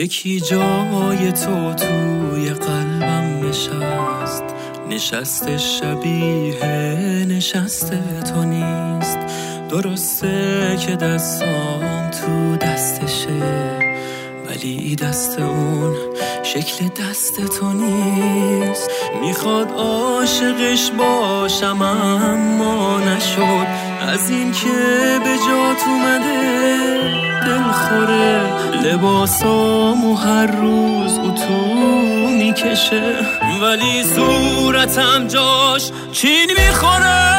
یکی جای تو توی قلبم نشسته شبیه نشسته تو نیست. درسته که دستام تو دستشه، ولی دست اون شکل دست تو نیست. میخواد عاشقش باشم اما نشد، از این که به جات اومده دل خوره. لباسامو هر روز اتو میکشه، ولی صورتم جاش کین میخوره.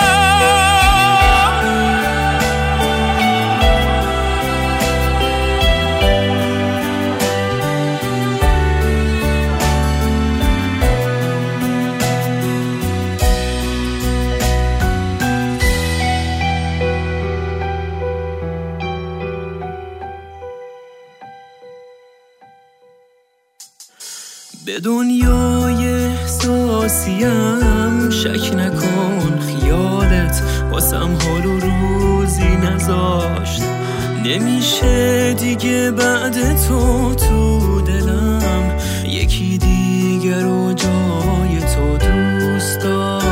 به دنیای احساسیم شک نکن، خیالت واسم حال و روزی نذاشت. نمیشه دیگه بعد تو دلم یکی دیگر رو جای تو دوست داشت.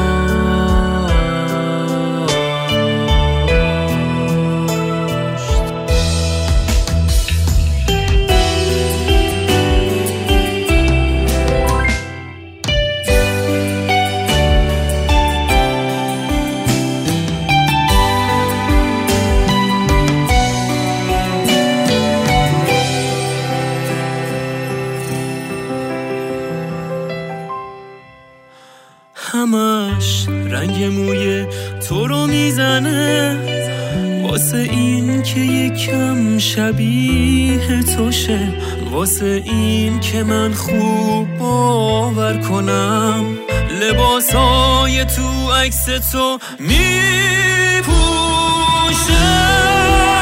همش رنگ موی تو رو میزنه، واسه این که یکم شبیه توشه، واسه این که من خوب باور کنم لباسای تو عکس تو میپوشه.